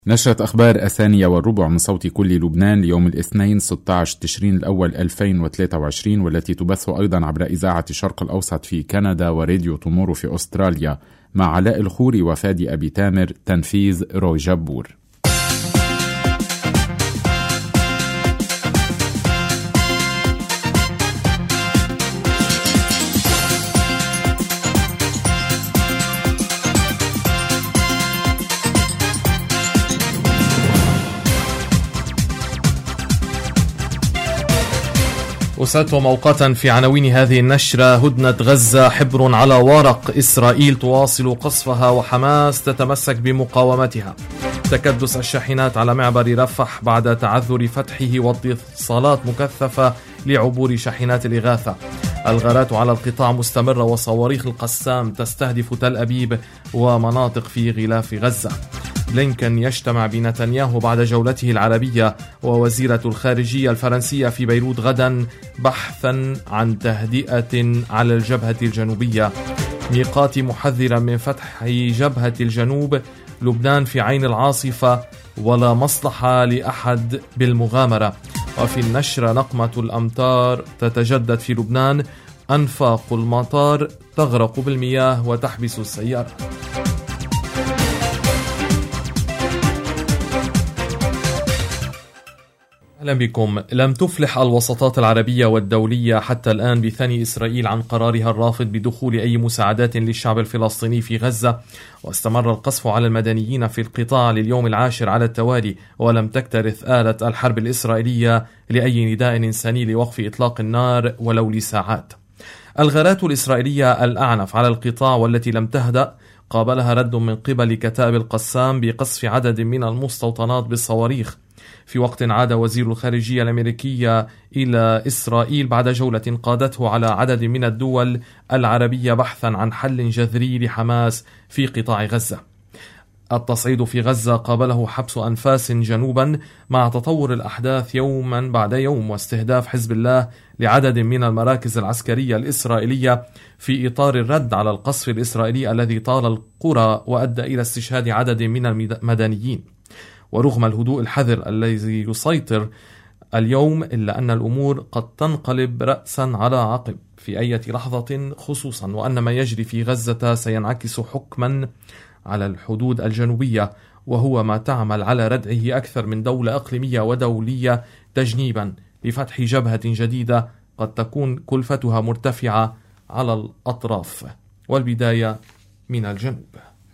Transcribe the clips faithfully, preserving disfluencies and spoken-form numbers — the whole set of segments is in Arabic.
نشرة أخبار الثانية والربع من صوت كل لبنان ليوم الاثنين ستة عشر تشرين الأول ألفين وثلاثة وعشرين، والتي تبث أيضا عبر إذاعة الشرق الأوسط في كندا وراديو تومورو في أستراليا، مع علاء الخوري وفادي أبي تامر، تنفيذ روي جبور. أساتهم أوقاتا في عناوين هذه النشرة: هدنة غزة حبر على ورق، إسرائيل تواصل قصفها وحماس تتمسك بمقاومتها. تكدس الشاحنات على معبر رفح بعد تعذر فتحه واتصالات مكثفة لعبور شاحنات الإغاثة. الغارات على القطاع مستمرة وصواريخ القسام تستهدف تل أبيب ومناطق في غلاف غزة. بلينكن يجتمع بنتنياهو بعد جولته العربية ووزيرة الخارجية الفرنسية في بيروت غدا بحثا عن تهدئة على الجبهة الجنوبية. ميقاتي محذرا من فتح جبهة الجنوب، لبنان في عين العاصفة ولا مصلحة لأحد بالمغامرة. وفي النشرة: نقمة الأمطار تتجدد في لبنان، أنفاق المطار تغرق بالمياه وتحبس السيارة. أهلا بكم. لم تفلح الوساطات العربية والدولية حتى الآن بثني إسرائيل عن قرارها الرافض بدخول أي مساعدات للشعب الفلسطيني في غزة، واستمر القصف على المدنيين في القطاع لليوم العاشر على التوالي، ولم تكترث آلة الحرب الإسرائيلية لأي نداء إنساني لوقف إطلاق النار ولو لساعات. الغارات الإسرائيلية الأعنف على القطاع والتي لم تهدأ قابلها رد من قبل كتائب القسام بقصف عدد من المستوطنات بالصواريخ، في وقت عاد وزير الخارجية الأمريكية إلى إسرائيل بعد جولة قادته على عدد من الدول العربية بحثا عن حل جذري لحماس في قطاع غزة. التصعيد في غزة قابله حبس أنفاس جنوبا مع تطور الأحداث يوما بعد يوم، واستهداف حزب الله لعدد من المراكز العسكرية الإسرائيلية في إطار الرد على القصف الإسرائيلي الذي طال القرى وأدى إلى استشهاد عدد من المدنيين. ورغم الهدوء الحذر الذي يسيطر اليوم، إلا أن الأمور قد تنقلب رأسا على عقب في أي لحظة، خصوصا وأن ما يجري في غزة سينعكس حكما على الحدود الجنوبية، وهو ما تعمل على ردعه أكثر من دولة إقليمية ودولية تجنيبا لفتح جبهة جديدة قد تكون كلفتها مرتفعة على الأطراف، والبداية من الجنوب.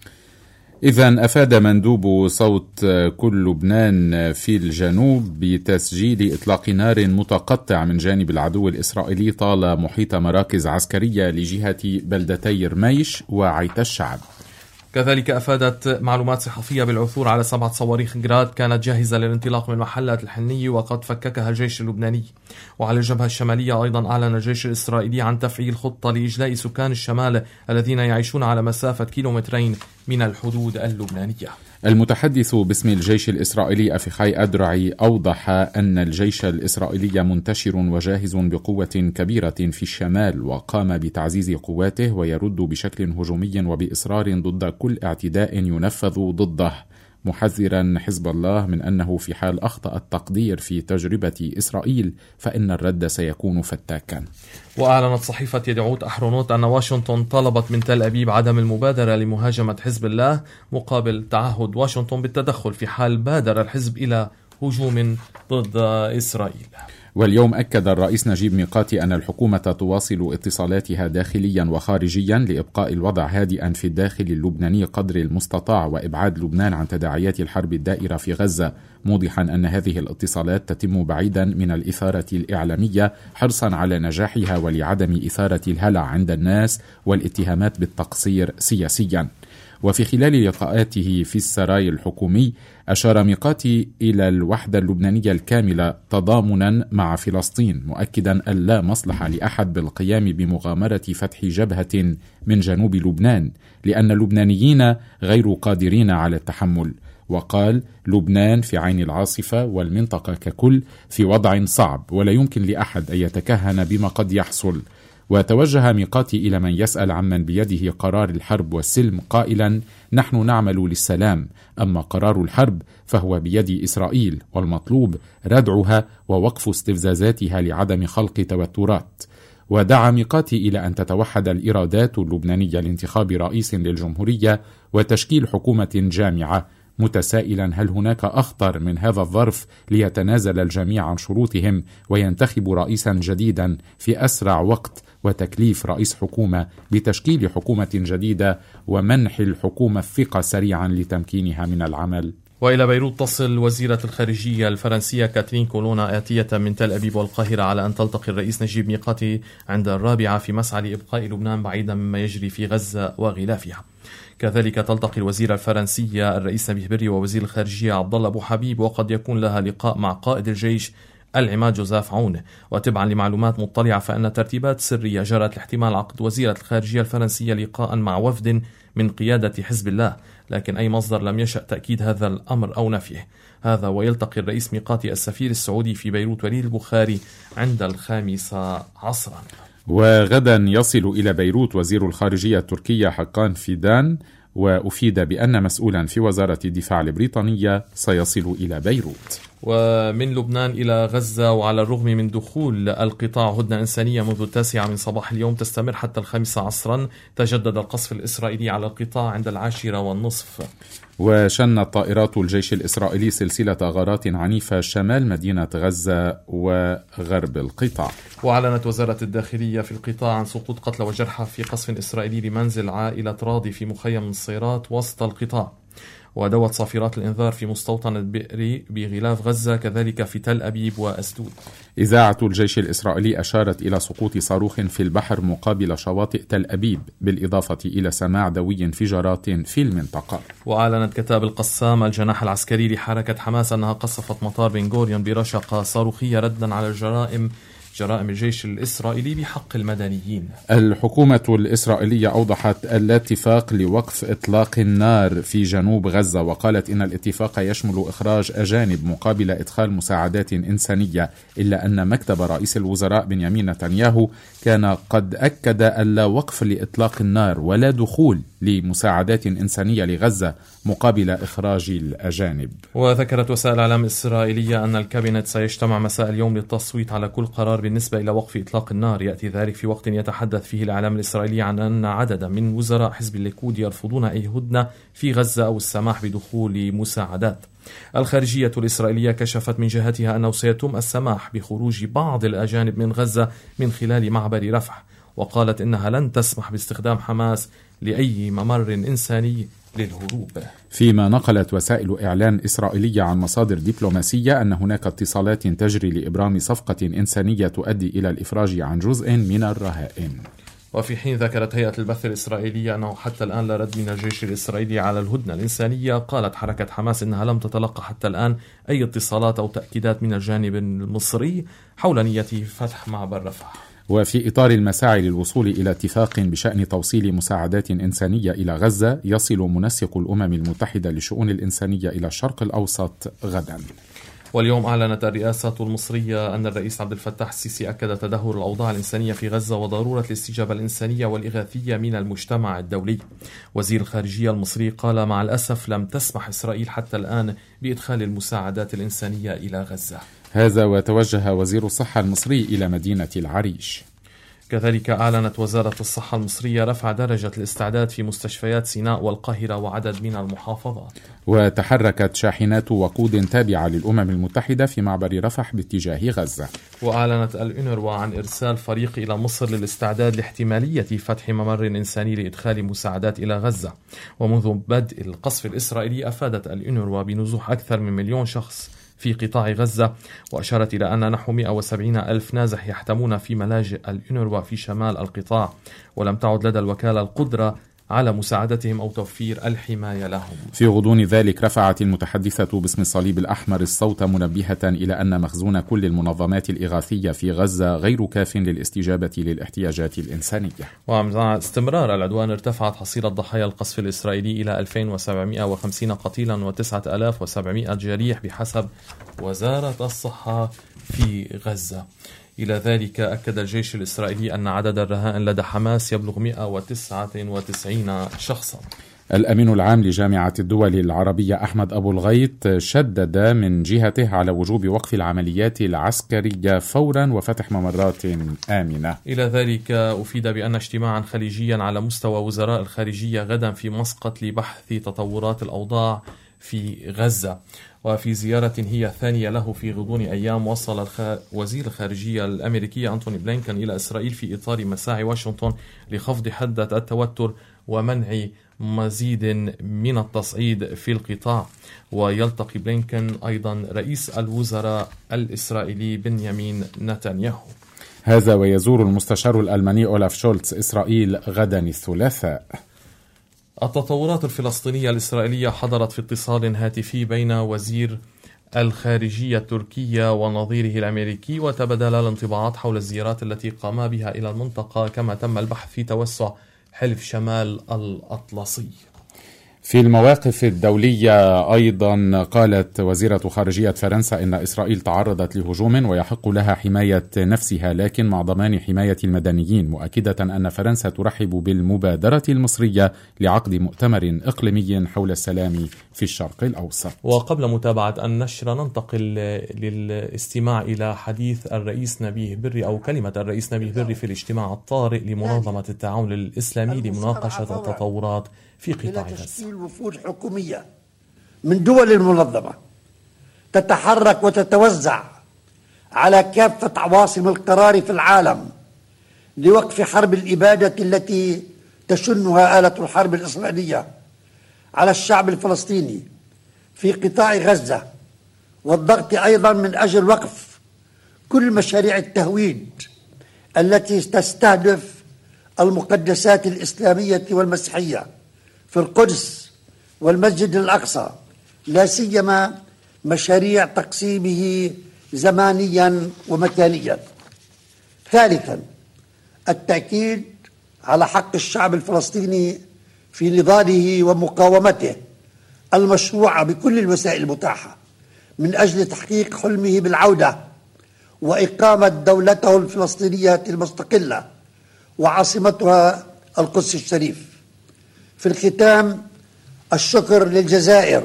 إذن أفاد مندوب صوت كل لبنان في الجنوب بتسجيل إطلاق نار متقطع من جانب العدو الإسرائيلي طال محيط مراكز عسكرية لجهة بلدتي رميش وعيت الشعب. كذلك أفادت معلومات صحفية بالعثور على سبعة صواريخ جراد كانت جاهزة للانطلاق من محلات الحنية وقد فككها الجيش اللبناني. وعلى الجبهة الشمالية أيضا أعلن الجيش الإسرائيلي عن تفعيل خطة لإجلاء سكان الشمال الذين يعيشون على مسافة كيلومترين من الحدود اللبنانية. المتحدث باسم الجيش الإسرائيلي أفيخاي أدرعي أوضح أن الجيش الإسرائيلي منتشر وجاهز بقوة كبيرة في الشمال، وقام بتعزيز قواته ويرد بشكل هجومي وبإصرار ضد كل اعتداء ينفذ ضده، محذرا حزب الله من أنه في حال أخطأ التقدير في تجربة إسرائيل فإن الرد سيكون فتاكا. وأعلنت صحيفة يدعوت أحرونوت أن واشنطن طلبت من تل أبيب عدم المبادرة لمهاجمة حزب الله مقابل تعهد واشنطن بالتدخل في حال بادر الحزب إلى هجوم ضد إسرائيل. واليوم أكد الرئيس نجيب ميقاتي أن الحكومة تواصل اتصالاتها داخليا وخارجيا لإبقاء الوضع هادئا في الداخل اللبناني قدر المستطاع وإبعاد لبنان عن تداعيات الحرب الدائرة في غزة، موضحا أن هذه الاتصالات تتم بعيدا من الإثارة الإعلامية حرصا على نجاحها ولعدم إثارة الهلع عند الناس والاتهامات بالتقصير سياسيا. وفي خلال لقاءاته في السراي الحكومي أشار ميقاتي إلى الوحدة اللبنانية الكاملة تضامنا مع فلسطين، مؤكدا أن لا مصلحة لأحد بالقيام بمغامرة فتح جبهة من جنوب لبنان لأن اللبنانيين غير قادرين على التحمل. وقال: لبنان في عين العاصفة والمنطقة ككل في وضع صعب ولا يمكن لأحد أن يتكهن بما قد يحصل، وتوجه ميقاتي إلى من يسأل عمن بيده قرار الحرب والسلم قائلا: نحن نعمل للسلام، أما قرار الحرب فهو بيد إسرائيل، والمطلوب ردعها ووقف استفزازاتها لعدم خلق توترات. ودعا ميقاتي إلى أن تتوحد الإرادات اللبنانية لانتخاب رئيس للجمهورية وتشكيل حكومة جامعة، متسائلا هل هناك أخطر من هذا الظرف ليتنازل الجميع عن شروطهم وينتخب رئيسا جديدا في أسرع وقت، وتكليف رئيس حكومة بتشكيل حكومة جديدة ومنح الحكومة الثقة سريعا لتمكينها من العمل. وإلى بيروت تصل وزيرة الخارجية الفرنسية كاترين كولونا آتية من تل أبيب والقاهرة على أن تلتقي الرئيس نجيب ميقاتي عند الرابعة في مسعى لإبقاء لبنان بعيدا مما يجري في غزة وغلافها. كذلك تلتقي الوزيرة الفرنسية الرئيس نبيه بري ووزير الخارجية عبد الله أبو حبيب، وقد يكون لها لقاء مع قائد الجيش العماد جوزيف عون. وتبعا لمعلومات مطلعة فإن ترتيبات سرية جرت لاحتمال عقد وزيرة الخارجية الفرنسية لقاء مع وفد من قيادة حزب الله، لكن أي مصدر لم يشأ تأكيد هذا الأمر أو نفيه. هذا ويلتقي الرئيس ميقاتي السفير السعودي في بيروت وليد البخاري عند الخامسة عصرا. وغدا يصل إلى بيروت وزير الخارجية التركية حقان فيدان، وأفيد بأن مسؤولا في وزارة الدفاع البريطانية سيصل إلى بيروت. ومن لبنان إلى غزة، وعلى الرغم من دخول القطاع هدنة إنسانية منذ التاسعة من صباح اليوم تستمر حتى الخامسة عصرا، تجدد القصف الإسرائيلي على القطاع عند العاشرة والنصف. وشنت طائرات الجيش الإسرائيلي سلسلة غارات عنيفة شمال مدينة غزة وغرب القطاع. وأعلنت وزارة الداخلية في القطاع عن سقوط قتلى وجرحى في قصف إسرائيلي لمنزل عائلة راضي في مخيم الصيرات وسط القطاع. ودوت صافرات الإنذار في مستوطنة بئري بغلاف غزة، كذلك في تل أبيب وأسدود. إذاعة الجيش الإسرائيلي أشارت إلى سقوط صاروخ في البحر مقابل شواطئ تل أبيب، بالإضافة إلى سماع دوي انفجارات في المنطقة. وأعلنت كتاب القسام الجناح العسكري لحركة حماس أنها قصفت مطار بن غوريون برشقة صاروخية ردا على الجرائم جرائم الجيش الإسرائيلي بحق المدنيين. الحكومة الإسرائيلية أوضحت الاتفاق لوقف إطلاق النار في جنوب غزة، وقالت إن الاتفاق يشمل إخراج أجانب مقابل إدخال مساعدات إنسانية، إلا أن مكتب رئيس الوزراء بنيامين نتنياهو كان قد أكد ألا وقف لإطلاق النار ولا دخول لمساعدات إنسانية لغزة مقابل إخراج الأجانب. وذكرت وسائل إعلام إسرائيلية أن الكابينت سيجتمع مساء اليوم للتصويت على كل قرار بالنسبة إلى وقف إطلاق النار. يأتي ذلك في وقت يتحدث فيه الإعلام الإسرائيلي عن أن عددا من وزراء حزب الليكود يرفضون أي هدنة في غزة أو السماح بدخول مساعدات. الخارجية الإسرائيلية كشفت من جهتها أنه سيتم السماح بخروج بعض الأجانب من غزة من خلال معبر رفح، وقالت إنها لن تسمح باستخدام حماس لأي ممر إنساني للهروب. فيما نقلت وسائل إعلام إسرائيلية عن مصادر دبلوماسية أن هناك اتصالات تجري لإبرام صفقة إنسانية تؤدي إلى الإفراج عن جزء من الرهائن. وفي حين ذكرت هيئة البث الإسرائيلية أنه حتى الآن لا رد من الجيش الإسرائيلي على الهدنة الإنسانية، قالت حركة حماس أنها لم تتلقى حتى الآن أي اتصالات أو تأكيدات من الجانب المصري حول نية فتح معبر رفح. وفي إطار المساعي للوصول إلى اتفاق بشأن توصيل مساعدات إنسانية إلى غزة، يصل منسق الأمم المتحدة للشؤون الإنسانية إلى الشرق الأوسط غدا. واليوم أعلنت الرئاسة المصرية أن الرئيس عبد الفتاح السيسي أكد تدهور الأوضاع الإنسانية في غزة وضرورة الاستجابة الإنسانية والإغاثية من المجتمع الدولي. وزير الخارجية المصري قال: مع الأسف لم تسمح إسرائيل حتى الآن بإدخال المساعدات الإنسانية إلى غزة. هذا وتوجه وزير الصحة المصري إلى مدينة العريش. كذلك أعلنت وزارة الصحة المصرية رفع درجة الاستعداد في مستشفيات سيناء والقاهرة وعدد من المحافظات. وتحركت شاحنات وقود تابعة للأمم المتحدة في معبر رفح باتجاه غزة. وأعلنت الأونروا عن إرسال فريق إلى مصر للاستعداد لاحتمالية فتح ممر إنساني لإدخال مساعدات إلى غزة. ومنذ بدء القصف الإسرائيلي أفادت الأونروا بنزوح أكثر من مليون شخص في قطاع غزة، وأشارت إلى أن نحو مئة وسبعين ألف نازح يحتمون في ملاجئ الأونروا في شمال القطاع، ولم تعد لدى الوكالة القدرة على مساعدتهم أو توفير الحماية لهم. في غضون ذلك رفعت المتحدثة باسم الصليب الأحمر الصوت منبهة إلى أن مخزون كل المنظمات الإغاثية في غزة غير كاف للاستجابة للاحتياجات الإنسانية. ومع استمرار العدوان ارتفعت حصيلة ضحايا القصف الإسرائيلي إلى ألفين وسبعمئة وخمسين قتيلا وتسعة آلاف وسبعمئة جريح بحسب وزارة الصحة في غزة. إلى ذلك أكد الجيش الإسرائيلي أن عدد الرهائن لدى حماس يبلغ مئة وتسعة وتسعين شخصا. الأمين العام لجامعة الدول العربية أحمد أبو الغيط شدد من جهته على وجوب وقف العمليات العسكرية فورا وفتح ممرات آمنة. إلى ذلك أفيد بأن اجتماعا خليجيا على مستوى وزراء الخارجية غدا في مسقط لبحث تطورات الأوضاع في غزة. وفي زيارة هي ثانية له في غضون أيام، وصل الخ... وزير الخارجية الأمريكي أنتوني بلينكن إلى إسرائيل في إطار مساعي واشنطن لخفض حدة التوتر ومنع مزيد من التصعيد في القطاع. ويلتقي بلينكن أيضا رئيس الوزراء الإسرائيلي بنيامين نتنياهو. هذا ويزور المستشار الألماني أولاف شولتز إسرائيل غدا الثلاثاء. التطورات الفلسطينية الإسرائيلية حضرت في اتصال هاتفي بين وزير الخارجية التركية ونظيره الأمريكي، وتبادل الانطباعات حول الزيارات التي قاما بها إلى المنطقة، كما تم البحث في توسع حلف شمال الأطلسي. في المواقف الدولية أيضا قالت وزيرة خارجية فرنسا إن إسرائيل تعرضت لهجوم ويحق لها حماية نفسها، لكن مع ضمان حماية المدنيين، مؤكدة أن فرنسا ترحب بالمبادرة المصرية لعقد مؤتمر إقليمي حول السلام في الشرق الأوسط. وقبل متابعة النشر ننتقل للاستماع إلى حديث الرئيس نبيه بري أو كلمة الرئيس نبيه بري في الاجتماع الطارئ لمنظمة التعاون الإسلامي لمناقشة التطورات في قطاع غزة. تشكيل وفود حكومية من دول المنظمة تتحرك وتتوزع على كافة عواصم القرار في العالم لوقف حرب الإبادة التي تشنها آلة الحرب الإسرائيلية على الشعب الفلسطيني في قطاع غزة، والضغط أيضا من أجل وقف كل مشاريع التهويد التي تستهدف المقدسات الإسلامية والمسيحية في القدس والمسجد الأقصى، لا سيما مشاريع تقسيمه زمانيا ومكانيا. ثالثا، التأكيد على حق الشعب الفلسطيني في نضاله ومقاومته المشروعة بكل الوسائل المتاحة من أجل تحقيق حلمه بالعودة وإقامة دولته الفلسطينية المستقلة وعاصمتها القدس الشريف. في الختام، الشكر للجزائر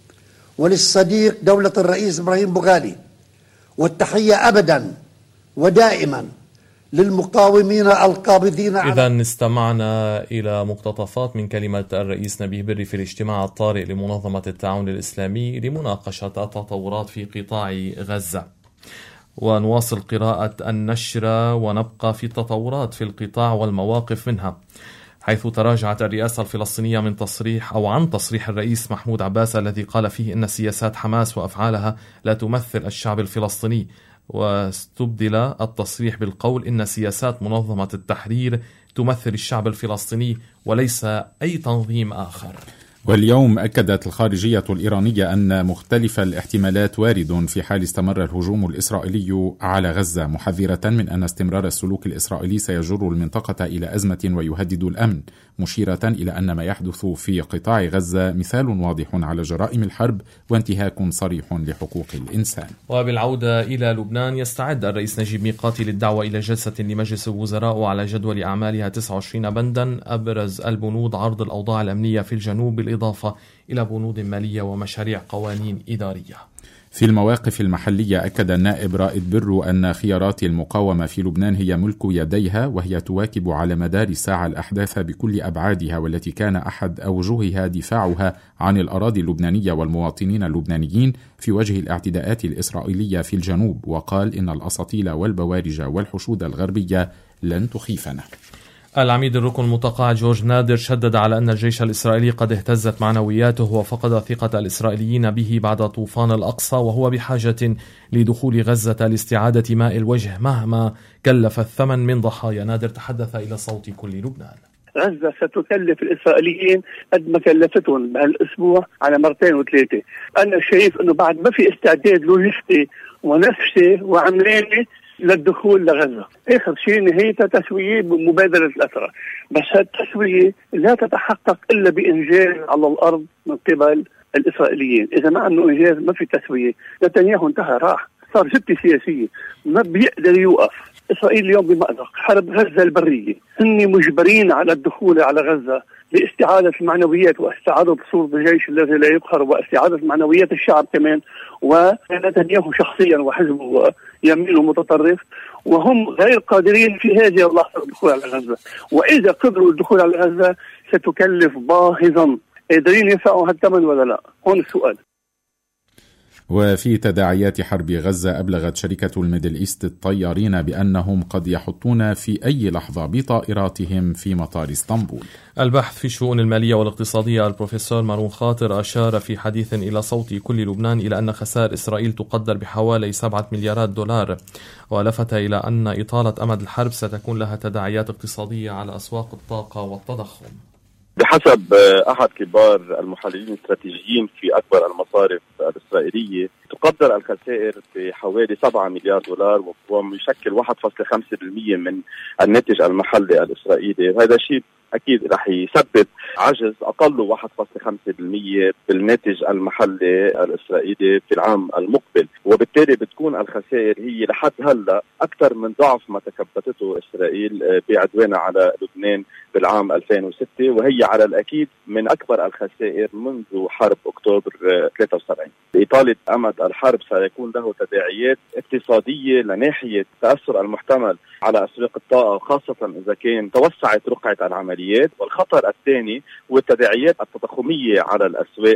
وللصديق دولة الرئيس إبراهيم بوغالي، والتحية أبدا ودائما للمقاومين القابضين. إذا استمعنا إلى مقتطفات من كلمة الرئيس نبيه بري في الاجتماع الطارئ لمنظمة التعاون الإسلامي لمناقشة التطورات في قطاع غزة. ونواصل قراءة النشر ونبقى في التطورات في القطاع والمواقف منها، حيث تراجعت الرئاسة الفلسطينية من تصريح أو عن تصريح الرئيس محمود عباس الذي قال فيه إن سياسات حماس وأفعالها لا تمثل الشعب الفلسطيني، واستبدل التصريح بالقول إن سياسات منظمة التحرير تمثل الشعب الفلسطيني وليس أي تنظيم آخر. واليوم أكدت الخارجية الإيرانية أن مختلف الاحتمالات وارد في حال استمر الهجوم الإسرائيلي على غزة، محذرة من أن استمرار السلوك الإسرائيلي سيجر المنطقة إلى أزمة ويهدد الأمن، مشيرة إلى أن ما يحدث في قطاع غزة مثال واضح على جرائم الحرب وانتهاك صريح لحقوق الإنسان. وبالعودة إلى لبنان، يستعد الرئيس نجيب ميقاتي للدعوة إلى جلسة لمجلس الوزراء وعلى جدول أعمالها تسعة وعشرين بندا، أبرز البنود عرض الأوضاع الأمنية في الجنوب بالإضافة إلى بنود مالية ومشاريع قوانين إدارية. في المواقف المحلية، أكد النائب رائد برو أن خيارات المقاومة في لبنان هي ملك يديها، وهي تواكب على مدار الساعة الأحداث بكل أبعادها، والتي كان أحد أوجهها دفاعها عن الأراضي اللبنانية والمواطنين اللبنانيين في وجه الاعتداءات الإسرائيلية في الجنوب، وقال إن الأساطيل والبوارج والحشود الغربية لن تخيفنا. العميد الركن المتقاعد جورج نادر شدد على أن الجيش الإسرائيلي قد اهتزت معنوياته وفقد ثقة الإسرائيليين به بعد طوفان الأقصى، وهو بحاجة لدخول غزة لاستعادة ماء الوجه مهما كلف الثمن من ضحايا. نادر تحدث إلى صوت كل لبنان. غزة ستكلف الإسرائيليين قد ما كلفتهم بهالأسبوع على مرتين وثلاثة. أنا شايف أنه بعد ما في استعداد لوجستي ونفسي وعملاني للدخول لغزة. آخر شيء نهاية تسوية بمبادلة الأسرى، بس هالتسوية لا تتحقق إلا بإنجاز على الأرض من قبل الإسرائيليين. إذا ما أنه إنجاز ما في تسوية، نتنياهو انتهى راح. صار ستة سياسية ما بيقدر يوقف. إسرائيل اليوم بمأزق، حرب غزة البرية، هن مجبرين على الدخول على غزة لاستعادة المعنويات واستعادة صورة الجيش الذي لا يقهر واستعادة معنويات الشعب كمان، ونتنياهو شخصيا وحزبه يمين ومتطرف، وهم غير قادرين في هذه اللحظة الدخول على غزة. وإذا قدروا الدخول على غزة ستكلف باهظا. قادرين يدفعوا هالثمن ولا لا؟ هون السؤال. وفي تداعيات حرب غزة أبلغت شركة الميدل إيست الطيارين بأنهم قد يحطون في أي لحظة بطائراتهم في مطار اسطنبول. الباحث في الشؤون المالية والاقتصادية البروفيسور مارون خاطر أشار في حديث إلى صوت كل لبنان إلى أن خسائر إسرائيل تقدر بحوالي سبعة مليارات دولار، ولفت إلى أن إطالة أمد الحرب ستكون لها تداعيات اقتصادية على أسواق الطاقة والتضخم. بحسب أحد كبار المحللين الاستراتيجيين في أكبر المصارف الإسرائيلية تقدر الخسائر بحوالي سبعة مليار دولار، ويشكل واحد فاصلة خمسة بالمئة من الناتج المحلي الإسرائيلي، وهذا شيء أكيد رح يسبب عجز أقل واحد فاصلة خمسة بالمئة بالناتج المحلي الإسرائيلي في العام المقبل، وبالتالي بتكون الخسائر هي لحد هلا أكثر من ضعف ما تكبدته إسرائيل بعدوانها على لبنان بالعام ألفين وستة، وهي على الأكيد من أكبر الخسائر منذ حرب أكتوبر ثلاثة وسبعين. إطالة أمد الحرب سيكون له تداعيات اقتصادية لناحية تأثر المحتمل على أسواق الطاقة، خاصة إذا كان توسعت رقعة العمليات، والخطر الثاني هو التداعيات التضخمية على الأسواق.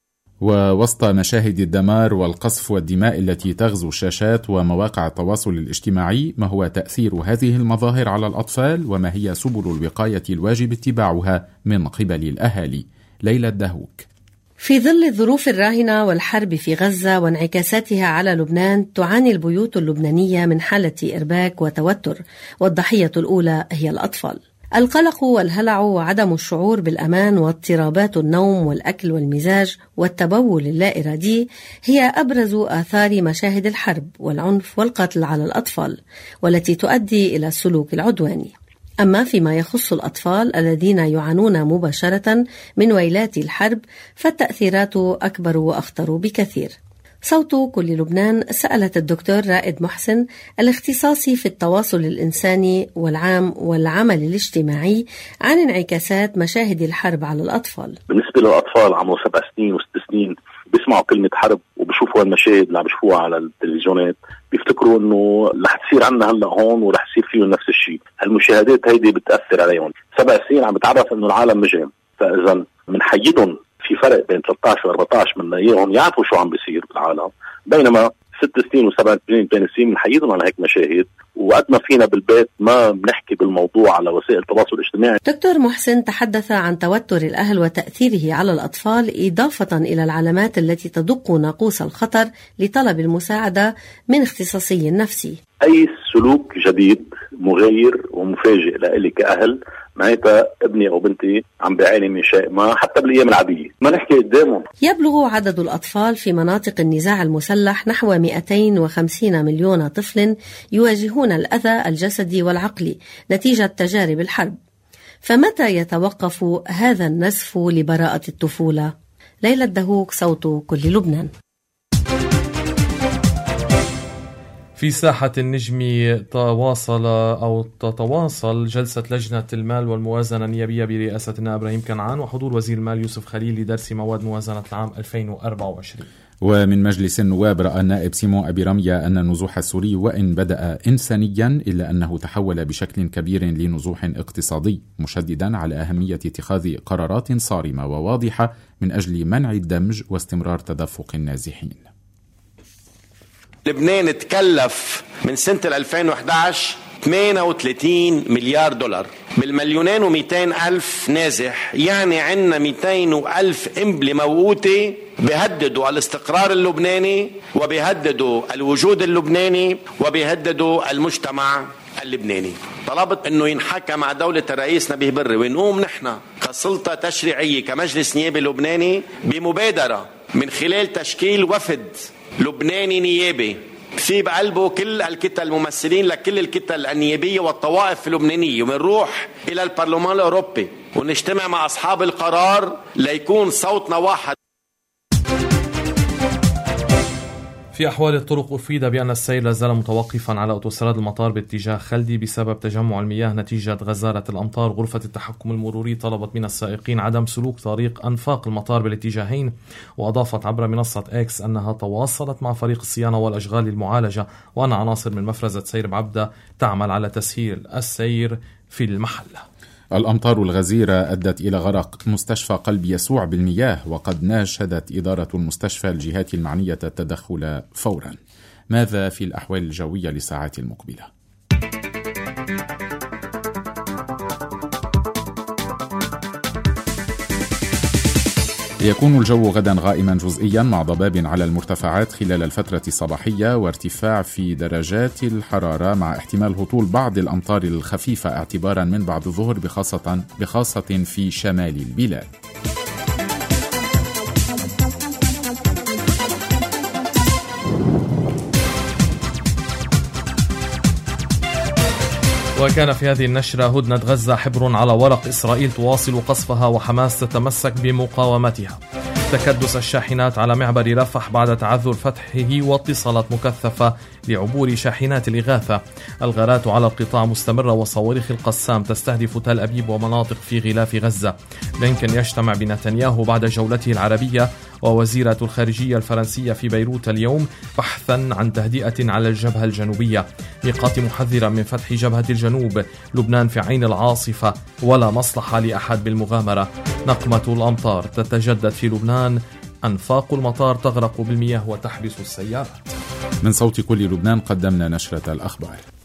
ووسط مشاهد الدمار والقصف والدماء التي تغزو الشاشات ومواقع التواصل الاجتماعي، ما هو تأثير هذه المظاهر على الأطفال، وما هي سبل الوقاية الواجب اتباعها من قبل الأهالي؟ ليلى الدهوك. في ظل الظروف الراهنة والحرب في غزة وانعكاساتها على لبنان، تعاني البيوت اللبنانية من حالة إرباك وتوتر، والضحية الأولى هي الأطفال. القلق والهلع وعدم الشعور بالأمان واضطرابات النوم والأكل والمزاج والتبول اللا إرادي هي أبرز آثار مشاهد الحرب والعنف والقتل على الأطفال، والتي تؤدي إلى السلوك العدواني. أما فيما يخص الأطفال الذين يعانون مباشرة من ويلات الحرب، فالتأثيرات أكبر وأخطر بكثير. صوت كل لبنان سألت الدكتور رائد محسن الاختصاصي في التواصل الإنساني والعام والعمل الاجتماعي عن انعكاسات مشاهد الحرب على الأطفال. بالنسبة للأطفال عمره سبع سنين وست سنين بيسمعوا كلمة حرب وبيشوفوا المشاهد اللي عم بيشوفوها على التلفزيونات، بيفتكروا انه رح تصير عنا هلا هون ورح يصير فيهم نفس الشيء. هالمشاهدات هيدي بتأثر عليهم. سبع سنين عم بتعرف انه العالم مجرم، فإذا منحيدهم في فرق بين ثلاثة عشر وأربعة عشر من اياهم يعرفوا شو عم بيصير بالعالم، بينما ست سنين وسبع سنين بين السنين منحيدهم على هيك مشاهد، وقد ما فينا بالبيت ما بنحكي بالموضوع على وسائل التواصل الاجتماعي. دكتور محسن تحدث عن توتر الأهل وتأثيره على الأطفال، إضافة إلى العلامات التي تدق ناقوس الخطر لطلب المساعدة من اختصاصي نفسي. أي سلوك جديد مغير ومفاجئ لإلي كأهل معناتها ابني أو بنتي عم بيعاني من شيء ما، حتى بالأيام العادية ما نحكي قدامهم. يبلغ عدد الأطفال في مناطق النزاع المسلح نحو مئتين وخمسين مليون طفل يواجهون الأذى الجسدي والعقلي نتيجة تجارب الحرب. فمتى يتوقف هذا النزف لبراءة الطفولة؟ ليلى الدهوك، صوت كل لبنان. في ساحة النجم تواصل أو تتواصل جلسة لجنة المال والموازنة النيابية برئاسة النائب إبراهيم كنعان وحضور وزير المال يوسف خليل لدرس مواد موازنة العام ألفين وأربعة وعشرين. ومن مجلس النواب رأى النائب سيمون أبي رمية أن النزوح السوري وإن بدأ إنسانيا إلا أنه تحول بشكل كبير لنزوح اقتصادي، مشددا على أهمية اتخاذ قرارات صارمة وواضحة من أجل منع الدمج واستمرار تدفق النازحين. لبنان تكلف من سنة ألفين وإحدى عشر ثمانية وثلاثين مليار دولار بالمليونين ومئتين ألف نازح، يعني عنا مئتين ألف إنبلة موقوتة بيهددوا الاستقرار اللبناني وبيهددوا الوجود اللبناني وبيهددوا المجتمع اللبناني. طلبت انه ينحكى مع دولة الرئيس نبيه بري ونقوم نحن كسلطة تشريعية كمجلس نيابي لبناني بمبادرة من خلال تشكيل وفد لبناني نيابي في بقلبه كل الكتل الممثلين لكل الكتل النيابية والطوائف اللبنانية، ونروح إلى البرلمان الأوروبي ونجتمع مع أصحاب القرار ليكون صوتنا واحد. في أحوال الطرق أفيد بأن السير لازال متوقفا على أوتوستراد المطار باتجاه خلدي بسبب تجمع المياه نتيجة غزارة الأمطار. غرفة التحكم المروري طلبت من السائقين عدم سلوك طريق أنفاق المطار بالاتجاهين، وأضافت عبر منصة إكس أنها تواصلت مع فريق الصيانة والأشغال المعالجة، وأن عناصر من مفرزة سير بعبدة تعمل على تسهيل السير في المحل. الأمطار الغزيرة أدت إلى غرق مستشفى قلب يسوع بالمياه، وقد ناشدت إدارة المستشفى الجهات المعنية التدخل فورا. ماذا في الأحوال الجوية للساعات المقبلة؟ يكون الجو غدا غائما جزئيا مع ضباب على المرتفعات خلال الفترة الصباحية، وارتفاع في درجات الحرارة مع احتمال هطول بعض الأمطار الخفيفة اعتبارا من بعد الظهر بخاصة, بخاصة في شمال البلاد. وكان في هذه النشرة: هدنة غزة حبر على ورق، إسرائيل تواصل قصفها وحماس تتمسك بمقاومتها. تكدس الشاحنات على معبر رفح بعد تعذر فتحه واتصالات مكثفة لعبور شاحنات الإغاثة. الغارات على القطاع مستمرة وصواريخ القسام تستهدف تل أبيب ومناطق في غلاف غزة. بلينكن يجتمع بنتنياهو بعد جولته العربية ووزيرة الخارجية الفرنسية في بيروت اليوم بحثا عن تهدئة على الجبهة الجنوبية. ميقات محذرة من فتح جبهة الجنوب، لبنان في عين العاصفة ولا مصلحة لأحد بالمغامرة. نقمة الأمطار تتجدد في لبنان، أنفاق المطار تغرق بالمياه وتحبس السيارات. من صوت كل لبنان قدمنا نشرة الأخبار.